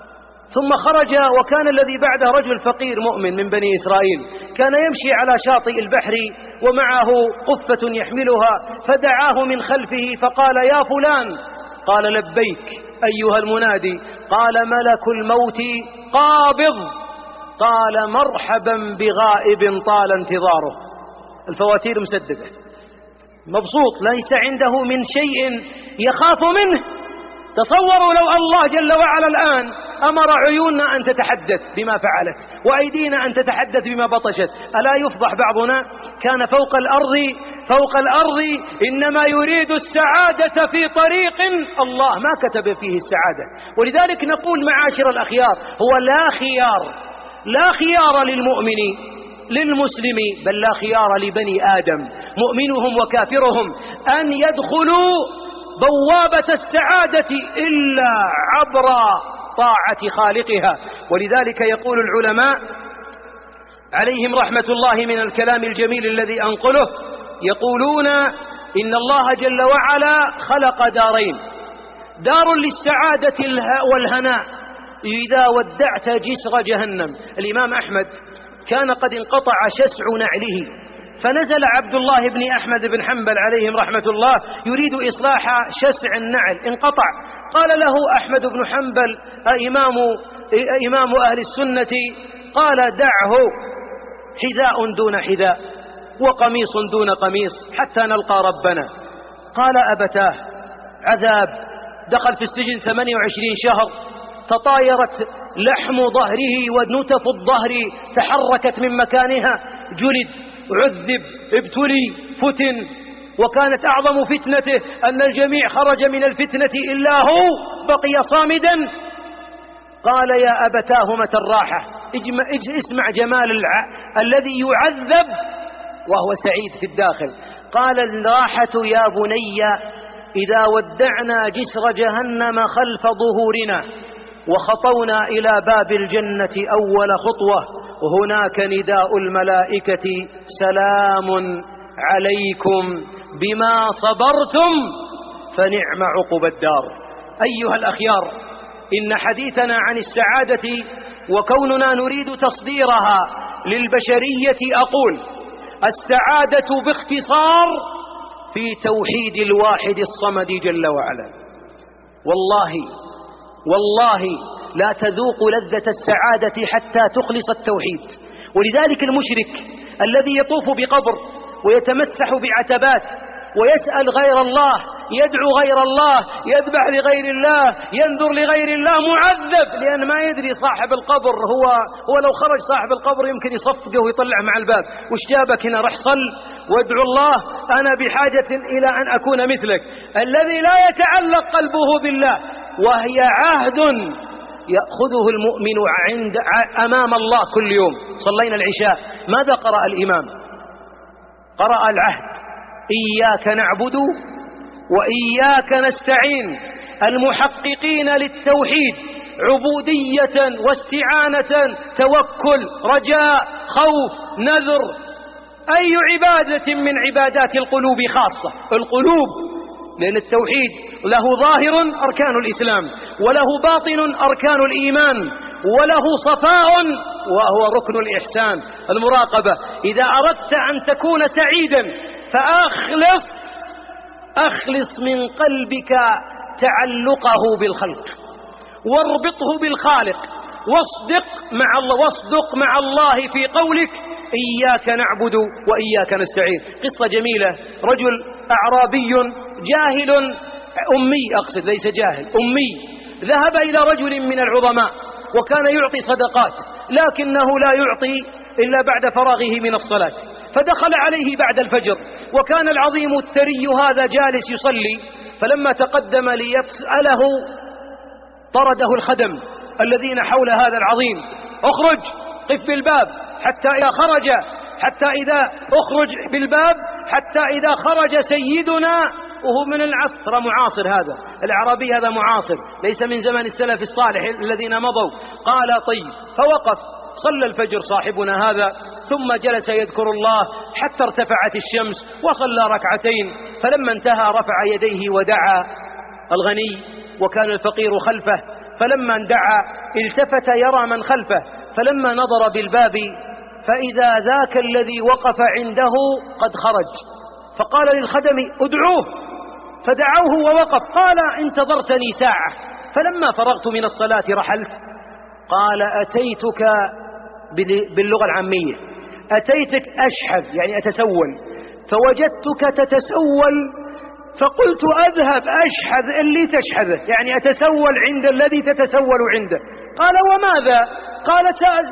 ثم خرج، وكان الذي بعده رجل فقير مؤمن من بني إسرائيل، كان يمشي على شاطئ البحر ومعه قفة يحملها، فدعاه من خلفه فقال: يا فلان. قال: لبيك أيها المنادي. قال: ملك الموت قابض. قال: مرحبا بغائب طال انتظاره. الفواتير مسددة، مبسوط، ليس عنده من شيء يخاف منه. تصوروا لو الله جل وعلا الآن أمر عيوننا أن تتحدث بما فعلت وأيدينا أن تتحدث بما بطشت، ألا يفضح بعضنا؟ كان فوق الأرض فوق الأرض إنما يريد السعادة في طريق الله ما كتب فيه السعادة. ولذلك نقول معاشر الأخيار، هو لا خيار لا خيار للمؤمن للمسلم، بل لا خيار لبني آدم مؤمنهم وكافرهم أن يدخلوا بوابة السعادة إلا عبر طاعة خالقها. ولذلك يقول العلماء عليهم رحمة الله من الكلام الجميل الذي أنقله، يقولون إن الله جل وعلا خلق دارين: دار للسعادة والهناء إذا ودعت جسر جهنم. الإمام أحمد كان قد انقطع شسع نعله، فنزل عبد الله بن أحمد بن حنبل عليهم رحمة الله يريد إصلاح شسع النعل، انقطع. قال له أحمد بن حنبل إمام, إمام أهل السنة، قال: دعه، حذاء دون حذاء وقميص دون قميص حتى نلقى ربنا. قال: أبتاه، عذاب، دخل في السجن ثمانية وعشرين شهر، تطايرت لحم ظهره ونتف الظهر تحركت من مكانها، جلد، عذب، ابتلي، فتن. وكانت أعظم فتنته أن الجميع خرج من الفتنة إلا هو بقي صامدا. قال: يا أبتاه متى الراحة؟ اسمع جمال الع... الذي يعذب وهو سعيد في الداخل. قال: الراحة يا بني إذا ودعنا جسر جهنم خلف ظهورنا وخطونا إلى باب الجنة أول خطوة، هناك نداء الملائكة: سلام عليكم بما صبرتم فنعم عقب الدار. أيها الأخيار، إن حديثنا عن السعادة وكوننا نريد تصديرها للبشرية، أقول: السعادة باختصار في توحيد الواحد الصمد جل وعلا. والله والله لا تذوق لذة السعادة حتى تخلص التوحيد. ولذلك المشرك الذي يطوف بقبر ويتمسح بعتبات ويسأل غير الله، يدعو غير الله، يذبح لغير الله، ينذر لغير الله، معذب، لأن ما يدري صاحب القبر هو هو لو خرج صاحب القبر يمكن يصفقه ويطلع مع الباب: وش جابك هنا؟ رح صل وادعو الله، أنا بحاجة إلى أن أكون مثلك. الذي لا يتعلق قلبه بالله، وهي عهد يأخذه المؤمن عند أمام الله كل يوم. صلينا العشاء، ماذا قرأ الإمام؟ قرأ العهد: إياك نعبد وإياك نستعين. المحققين للتوحيد عبودية واستعانة، توكل، رجاء، خوف، نذر. أي عبادة من عبادات القلوب خاصة القلوب، لأن التوحيد له ظاهر أركان الإسلام، وله باطن أركان الإيمان، وله صفاء وهو ركن الإحسان. المراقبة، إذا أردت أن تكون سعيدا فأخلص أخلص من قلبك تعلقه بالخلق، واربطه بالخالق، واصدق مع الله واصدق مع الله في قولك إياك نعبد وإياك نستعين. قصة جميلة، رجل أعرابي جاهل أمي، أقصد ليس جاهل، أمي، ذهب إلى رجل من العظماء وكان يعطي صدقات، لكنه لا يعطي إلا بعد فراغه من الصلاة، فدخل عليه بعد الفجر وكان العظيم الثري هذا جالس يصلي، فلما تقدم ليسأله طرده الخدم الذين حول هذا العظيم: اخرج، قف بالباب حتى إذا خرج حتى إذا أخرج بالباب حتى إذا خرج سيدنا، وهو من العصر، ترى معاصر هذا الأعرابي، هذا معاصر ليس من زمن السلف الصالح الذين مضوا. قال طيب، فوقف صلى الفجر صاحبنا هذا، ثم جلس يذكر الله حتى ارتفعت الشمس وصلى ركعتين، فلما انتهى رفع يديه ودعا الغني وكان الفقير خلفه، فلما دعا التفت يرى من خلفه، فلما نظر بالباب فإذا ذاك الذي وقف عنده قد خرج، فقال للخدم: ادعوه، فدعوه ووقف. قال: انتظرتني ساعة، فلما فرغت من الصلاة رحلت. قال: أتيتك باللغة العامية، أتيتك أشحذ يعني أتسول، فوجدتك تتسول، فقلت أذهب أشحذ اللي تشحذه، يعني أتسول عند الذي تتسول عنده. قال: وماذا؟ قال: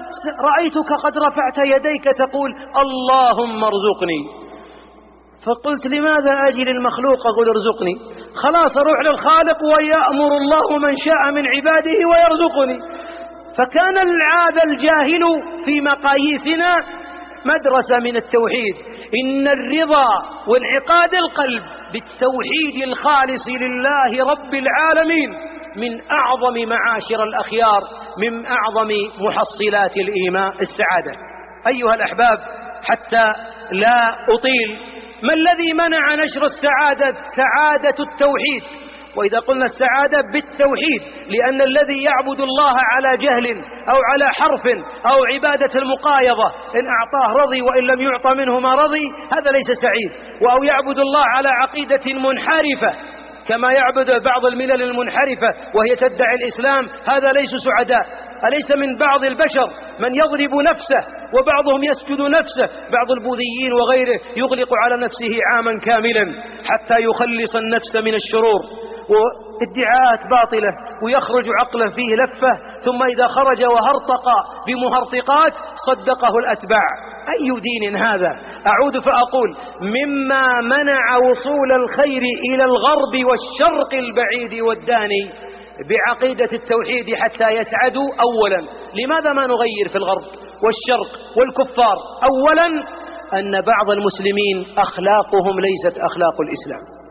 رأيتك قد رفعت يديك تقول اللهم ارزقني. فقلت: لماذا أجي للمخلوق أقول ارزقني؟ خلاص أروح للخالق ويأمر الله من شاء من عباده ويرزقني. فكان هذا الجاهل في مقاييسنا مدرسة من التوحيد. إن الرضا وانعقاد القلب بالتوحيد الخالص لله رب العالمين من أعظم معاشر الأخيار، من أعظم محصلات الإيمان السعادة. أيها الأحباب، حتى لا أطيل، ما الذي منع نشر السعادة؟ سعادة التوحيد. وإذا قلنا السعادة بالتوحيد، لأن الذي يعبد الله على جهل أو على حرف أو عبادة المقايضة، إن أعطاه رضي وإن لم يعطى منه ما رضي، هذا ليس سعيد. أو يعبد الله على عقيدة منحرفة كما يعبد بعض الملل المنحرفة وهي تدعي الإسلام، هذا ليس سعداء. أليس من بعض البشر من يضرب نفسه وبعضهم يسجد نفسه؟ بعض البوذيين وغيره يغلق على نفسه عاما كاملا حتى يخلص النفس من الشرور وادعاءات باطلة، ويخرج عقله فيه لفة، ثم إذا خرج وهرطق بمهرطقات صدقه الأتباع. أي دين هذا؟ أعود فأقول: مما منع وصول الخير إلى الغرب والشرق البعيد والداني بعقيدة التوحيد حتى يسعدوا. أولا، لماذا ما نغير في الغرب والشرق والكفار؟ أولا، أن بعض المسلمين أخلاقهم ليست أخلاق الإسلام،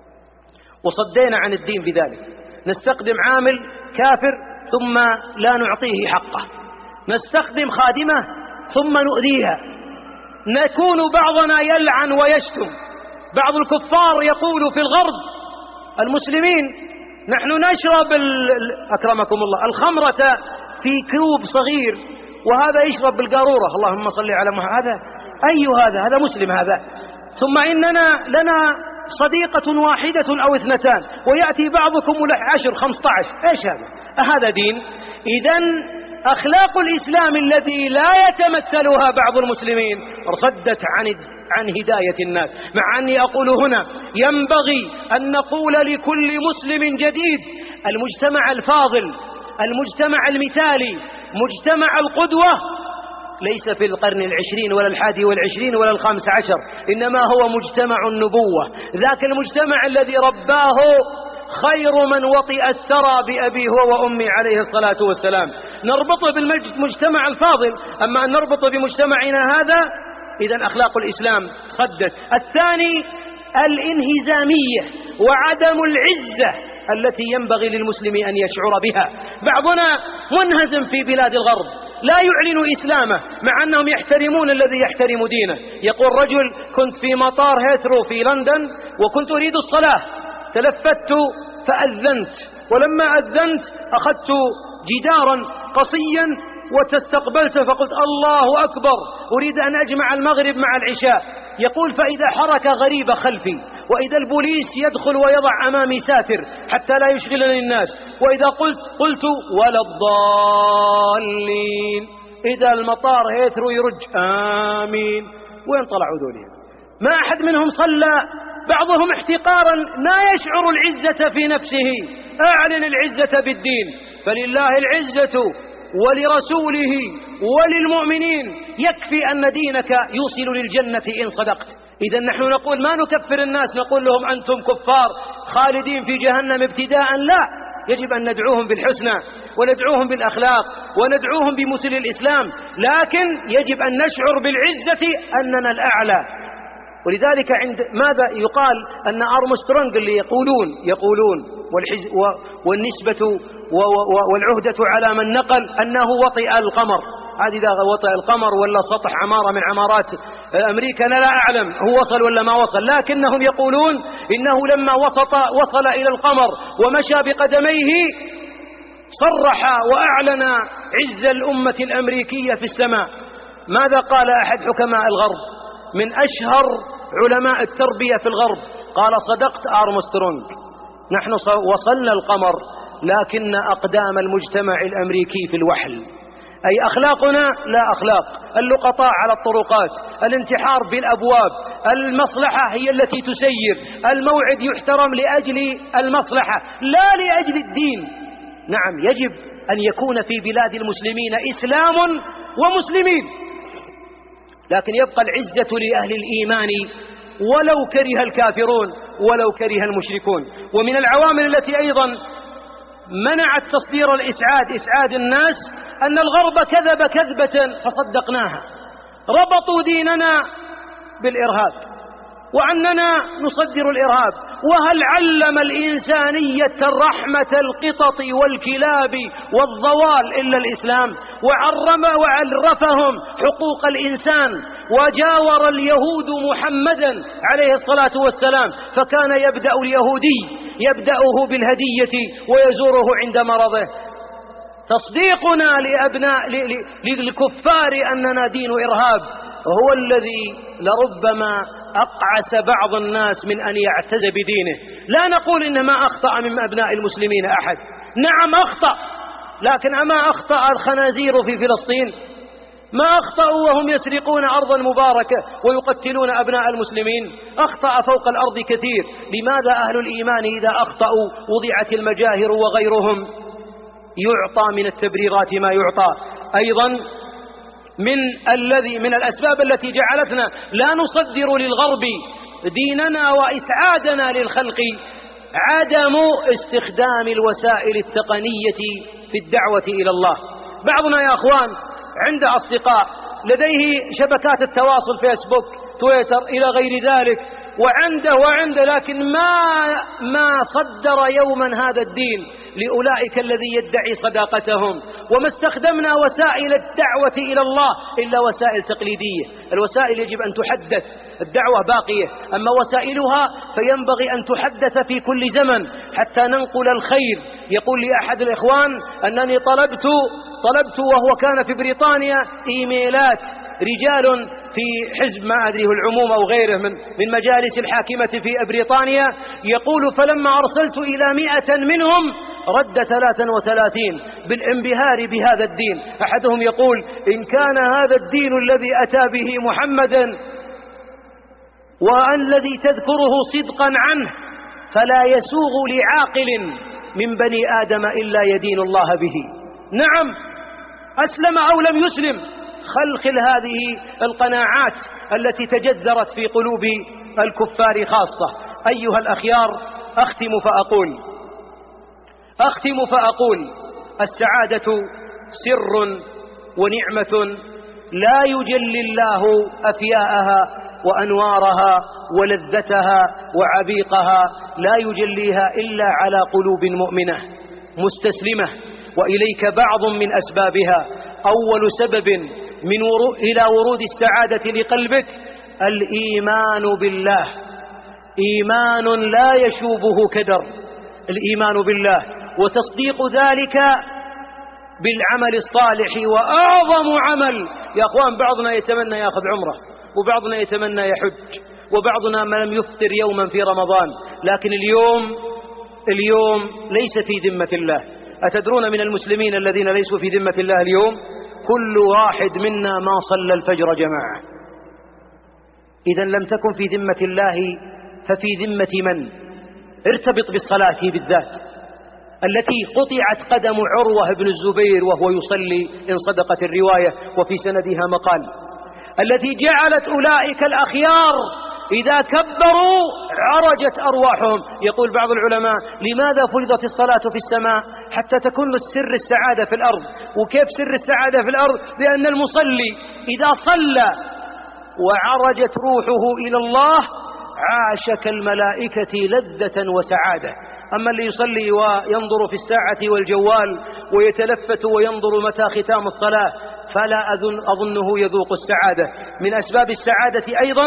وصدينا عن الدين بذلك. نستخدم عامل كافر ثم لا نعطيه حقه، نستخدم خادمة ثم نؤذيها، نكون بعضنا يلعن ويشتم. بعض الكفار يقول في الغرب المسلمين: نحن نشرب أكرمكم الله الخمرة في كوب صغير، وهذا يشرب بالقارورة، اللهم صل على محمد. هذا أي هذا؟ هذا مسلم هذا؟ ثم إننا لنا صديقة واحدة أو اثنتان، ويأتي بعضكم له عشر خمسة عشر. إيش هذا؟ أهذا دين؟ إذن أخلاق الإسلام الذي لا يتمثلها بعض المسلمين ارصدت عن عن هداية الناس. مع أني أقول هنا ينبغي أن نقول لكل مسلم جديد: المجتمع الفاضل، المجتمع المثالي، مجتمع القدوة ليس في القرن العشرين ولا الحادي والعشرين ولا الخامس عشر، إنما هو مجتمع النبوة، ذاك المجتمع الذي رباه خير من وطئ الثرى بأبيه وأمي عليه الصلاة والسلام. نربطه بالمجتمع الفاضل، أما أن نربط بمجتمعنا هذا إذن أخلاق الإسلام صدت. الثاني الانهزامية وعدم العزة التي ينبغي للمسلم أن يشعر بها. بعضنا منهزم في بلاد الغرب لا يعلن إسلامه مع أنهم يحترمون الذي يحترم دينه. يقول رجل: كنت في مطار هيثرو في لندن وكنت أريد الصلاة، تلفت فأذنت، ولما أذنت أخذت جدارا قصيا وتستقبلت فقلت: الله أكبر، أريد أن أجمع المغرب مع العشاء. يقول: فإذا حركة غريبة خلفي، وإذا البوليس يدخل ويضع أمامي ساتر حتى لا يشغلني الناس، وإذا قلت قلت ولا الضالين، إذا المطار هيثرو يرج آمين. وين طلعوا ذولي؟ ما أحد منهم صلى. بعضهم احتقارا لا يشعر العزة في نفسه. أعلن العزة بالدين، فلله العزة ولرسوله وللمؤمنين، يكفي أن دينك يوصل للجنة إن صدقت. إذا نحن نقول ما نكفر الناس نقول لهم أنتم كفار خالدين في جهنم ابتداء، لا، يجب أن ندعوهم بالحسنى وندعوهم بالأخلاق وندعوهم بمثل الإسلام، لكن يجب أن نشعر بالعزة أننا الأعلى. ولذلك عند ماذا يقال أن أرمسترونغ اللي يقولون يقولون والنسبة والعهدة على من نقل أنه وطئ القمر. هذه إذا وطئ القمر ولا سطح عمارة من عمارات أمريكا أنا لا أعلم هو وصل ولا ما وصل، لكنهم يقولون إنه لما وصل, وصل إلى القمر ومشى بقدميه صرح وأعلن عز الأمة الأمريكية في السماء. ماذا قال أحد حكماء الغرب من أشهر علماء التربية في الغرب؟ قال: صدقت أرمسترونغ، نحن وصلنا القمر لكن أقدام المجتمع الأمريكي في الوحل. أي أخلاقنا لا أخلاق، اللقطاء على الطرقات، الانتحار بالأبواب، المصلحة هي التي تسير، الموعد يحترم لأجل المصلحة لا لأجل الدين. نعم، يجب أن يكون في بلاد المسلمين إسلام ومسلمين، لكن يبقى العزة لأهل الإيمان ولو كره الكافرون ولو كره المشركون. ومن العوامل التي أيضا منعت تصدير الإسعاد إسعاد الناس أن الغرب كذب كذبة فصدقناها، ربطوا ديننا بالإرهاب وأننا نصدر الإرهاب. وهل علم الإنسانية الرحمة القطط والكلاب والضوال إلا الإسلام؟ وعرم وعرفهم حقوق الإنسان، وجاور اليهود محمدا عليه الصلاة والسلام، فكان يبدأ اليهودي يبدأه بالهدية ويزوره عند مرضه. تصديقنا لأبناء للكفار أننا دين إرهاب هو الذي لربما أقعس بعض الناس من أن يعتز بدينه. لا نقول إن ما أخطأ من أبناء المسلمين أحد، نعم أخطأ، لكن أما أخطأ الخنازير في فلسطين؟ ما أخطأوا وهم يسرقون أرضا مباركة ويقتلون أبناء المسلمين؟ أخطأ فوق الأرض كثير. لماذا أهل الإيمان إذا أخطأوا وضعت المجاهر وغيرهم يعطى من التبريرات ما يعطى؟ أيضا من الذي من الأسباب التي جعلتنا لا نصدر للغرب ديننا وإسعادنا للخلق عدم استخدام الوسائل التقنية في الدعوة إلى الله. بعضنا يا أخوان عند أصدقاء لديه شبكات التواصل فيسبوك تويتر إلى غير ذلك، وعنده وعنده لكن ما ما صدر يوما هذا الدين لأولئك الذي يدعي صداقتهم. وما استخدمنا وسائل الدعوة إلى الله إلا وسائل تقليدية. الوسائل يجب أن تحدث، الدعوة باقية، أما وسائلها فينبغي أن تحدث في كل زمن حتى ننقل الخير. يقول لي أحد الإخوان أنني طلبت طلبت وهو كان في بريطانيا إيميلات رجال في حزب ما أدري العموم أو غيره من من مجالس الحاكمة في بريطانيا، يقول فلما أرسلت إلى مئة منهم رد ثلاثا وثلاثين بالانبهار بهذا الدين. أحدهم يقول إن كان هذا الدين الذي أتى به محمدا والذي تذكره صدقا عنه فلا يسوغ لعاقل من بني آدم إلا يدين الله به. نعم، أسلم أو لم يسلم، خلخل هذه القناعات التي تجذرت في قلوب الكفار خاصة. أيها الأخيار، أختم فأقول أختم فأقول السعادة سر ونعمة لا يجلي الله أفياءها وأنوارها ولذتها وعبيقها لا يجليها إلا على قلوب مؤمنة مستسلمة. وإليك بعض من أسبابها. أول سبب من ورو إلى ورود السعادة لقلبك الإيمان بالله، إيمان لا يشوبه كدر، الإيمان بالله وتصديق ذلك بالعمل الصالح. وأعظم عمل يا أخوان، بعضنا يتمنى يأخذ عمره، وبعضنا يتمنى يحج، وبعضنا ما لم يفطر يوما في رمضان، لكن اليوم اليوم ليس في ذمة الله. أتدرون من المسلمين الذين ليسوا في ذمة الله اليوم؟ كل واحد منا ما صلى الفجر جماعة. إذا لم تكن في ذمة الله ففي ذمة من؟ ارتبط بالصلاة بالذات التي قطعت قدم عروة بن الزبير وهو يصلي إن صدقت الرواية، وفي سندها مقال، التي جعلت أولئك الأخيار إذا كبروا عرجت أرواحهم. يقول بعض العلماء: لماذا فرضت الصلاة في السماء؟ حتى تكون السر السعادة في الأرض. وكيف سر السعادة في الأرض؟ لأن المصلي إذا صلى وعرجت روحه إلى الله عاش كالملائكة لذة وسعادة. أما اللي يصلي وينظر في الساعة والجوال ويتلفت وينظر متى ختام الصلاة فلا أظن أظنه يذوق السعادة. من أسباب السعادة أيضا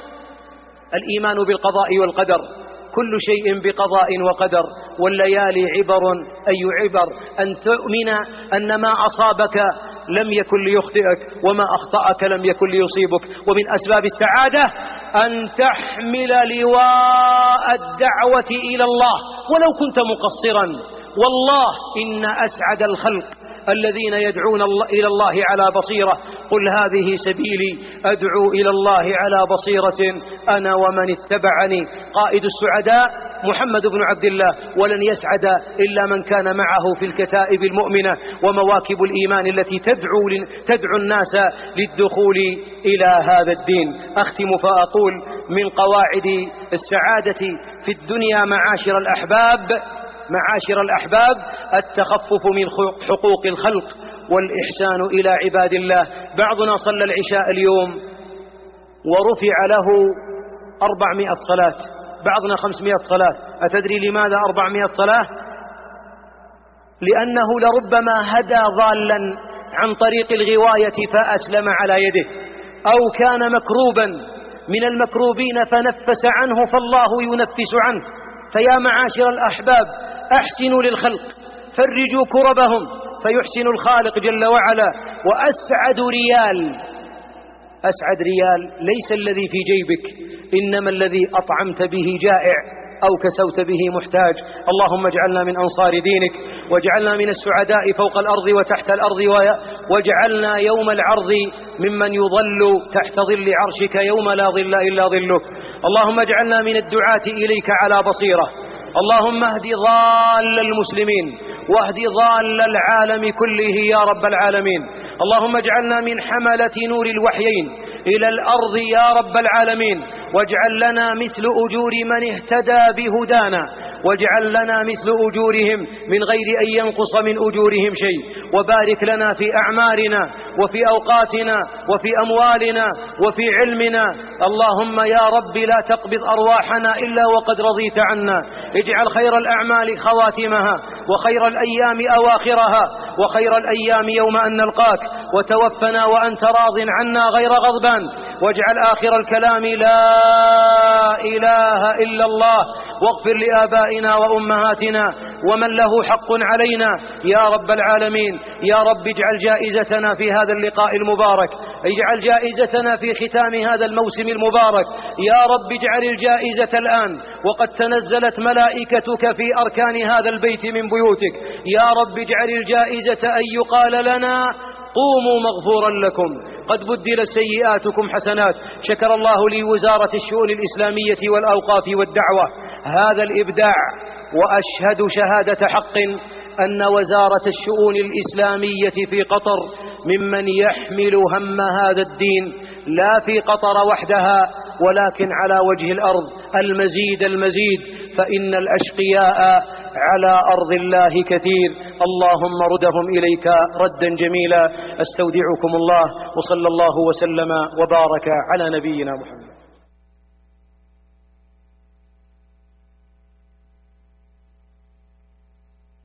الإيمان بالقضاء والقدر، كل شيء بقضاء وقدر، والليالي عبر أي عبر، أن تؤمن أن ما أصابك لم يكن ليخطئك وما أخطأك لم يكن ليصيبك. ومن أسباب السعادة أن تحمل لواء الدعوة إلى الله ولو كنت مقصرا. والله إن أسعد الخلق الذين يدعون إلى الله على بصيرة. قل هذه سبيلي أدعو إلى الله على بصيرة أنا ومن اتبعني. قائد السعداء محمد بن عبد الله، ولن يسعد إلا من كان معه في الكتائب المؤمنة ومواكب الإيمان التي تدعو, تدعو الناس للدخول إلى هذا الدين. أختم فأقول: من قواعد السعادة في الدنيا معاشر الأحباب معاشر الأحباب التخفف من حقوق الخلق والإحسان إلى عباد الله. بعضنا صلى العشاء اليوم ورفع له أربعمائة صلاة، بعضنا خمسمائة صلاة. أتدري لماذا أربعمائة صلاة؟ لأنه لربما هدى ضالا عن طريق الغواية فأسلم على يده، أو كان مكروبا من المكروبين فنفس عنه فالله ينفس عنه. فيا معاشر الأحباب أحسنوا للخلق، فرجوا كربهم فيحسن الخالق جل وعلا. وأسعد ريال أسعد ريال ليس الذي في جيبك، إنما الذي أطعمت به جائع أو كسوت به محتاج. اللهم اجعلنا من أنصار دينك، واجعلنا من السعداء فوق الأرض وتحت الأرض، واجعلنا يوم العرض ممن يظل تحت ظل عرشك يوم لا ظل إلا ظلك. اللهم اجعلنا من الدعاة إليك على بصيرة. اللهم اهد ضال المسلمين واهد ضال العالم كله يا رب العالمين. اللهم اجعلنا من حملة نور الوحيين إلى الأرض يا رب العالمين، واجعل لنا مثل أجور من اهتدى بهدانا، واجعل لنا مثل أجورهم من غير أن ينقص من أجورهم شيء. وبارك لنا في أعمارنا وفي أوقاتنا وفي أموالنا وفي علمنا. اللهم يا رب لا تقبض أرواحنا إلا وقد رضيت عنا. اجعل خير الأعمال خواتمها، وخير الأيام أواخرها، وخير الأيام يوم أن نلقاك، وتوفنا وأنت راض عنا غير غضبان. واجعل آخر الكلام لا إله إلا الله. واغفر لآبائنا وأمهاتنا ومن له حق علينا يا رب العالمين. يا رب اجعل جائزتنا في هذا اللقاء المبارك، اجعل جائزتنا في ختام هذا الموسم المبارك. يا رب اجعل الجائزة الآن وقد تنزلت ملائكتك في أركان هذا البيت من بيوتك. يا رب اجعل الجائزة أن يقال لنا: قوموا مغفورا لكم، قد بدلت سيئاتكم حسنات. شكر الله لي وزارة الشؤون الإسلامية والأوقاف والدعوة هذا الإبداع، وأشهد شهادة حق أن وزارة الشؤون الإسلامية في قطر ممن يحمل هم هذا الدين، لا في قطر وحدها ولكن على وجه الأرض. المزيد المزيد، فإن الأشقياء على أرض الله كثير. اللهم ردهم إليك ردا جميلا. استودعكم الله، وصلى الله وسلم وبارك على نبينا محمد.